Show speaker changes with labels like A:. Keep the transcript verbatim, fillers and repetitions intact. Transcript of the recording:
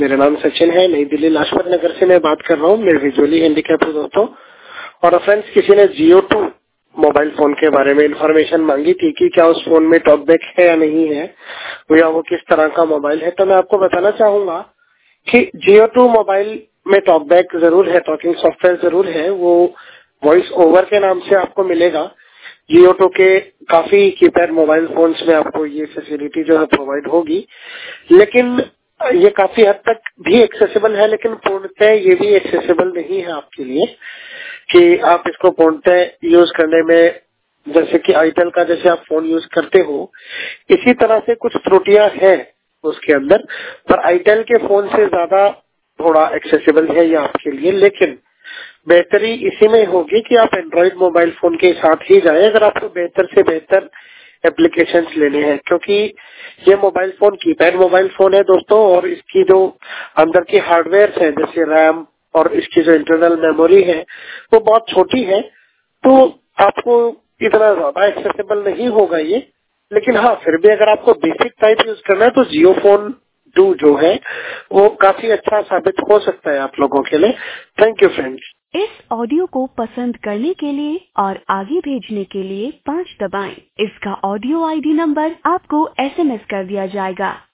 A: मेरा नाम सचिन है, नई दिल्ली लाजपत नगर से मैं बात कर रहा हूँ। मैं विजुअली हैंडीकैप हूँ दोस्तों। और फ्रेंड्स, किसी ने जियो टू मोबाइल फोन के बारे में इंफॉर्मेशन मांगी थी कि क्या उस फोन में टॉकबैक है या नहीं है, या वो किस तरह का मोबाइल है। तो मैं आपको बताना चाहूंगा कि जियो टू मोबाइल में टॉकबैक जरूर है, टॉकिंग सॉफ्टवेयर जरूर है। वो वॉइस ओवर के नाम से आपको मिलेगा। जियो टू के काफी कीपैड मोबाइल फोन्स में आपको ये फैसिलिटी जो है प्रोवाइड होगी, लेकिन ये काफी हद तक भी एक्सेसिबल है, लेकिन पूर्णतः ये भी एक्सेसिबल नहीं है आपके लिए कि आप इसको पूर्णतः यूज करने में, जैसे कि आईटेल का जैसे आप फोन यूज करते हो, इसी तरह से कुछ त्रुटियां हैं उसके अंदर। पर आईटेल के फोन से ज्यादा थोड़ा एक्सेसिबल है ये आपके लिए। लेकिन बेहतरी इसी में होगी कि आप एंड्रॉइड मोबाइल फोन के साथ ही जाएं अगर आपको बेहतर से बेहतर एप्लीकेशंस लेने हैं, क्योंकि ये mobile phone keypad mobile phone है दोस्तों। और इसकी जो अंदर की हार्डवेयर है, जैसे रैम और इसकी जो इंटरनल मेमोरी है, वो बहुत छोटी है, तो आपको इतना ज्यादा एक्सेसिबल नहीं होगा ये। लेकिन हाँ, फिर भी अगर आपको बेसिक टाइप यूज करना है तो जियो फोन टू जो है वो काफी अच्छा साबित हो सकता है आप लोगों के लिए। Thank you friends.
B: इस ऑडियो को पसंद करने के लिए और आगे भेजने के लिए पाँच दबाएं। इसका ऑडियो आईडी नंबर आपको एसएमएस कर दिया जाएगा।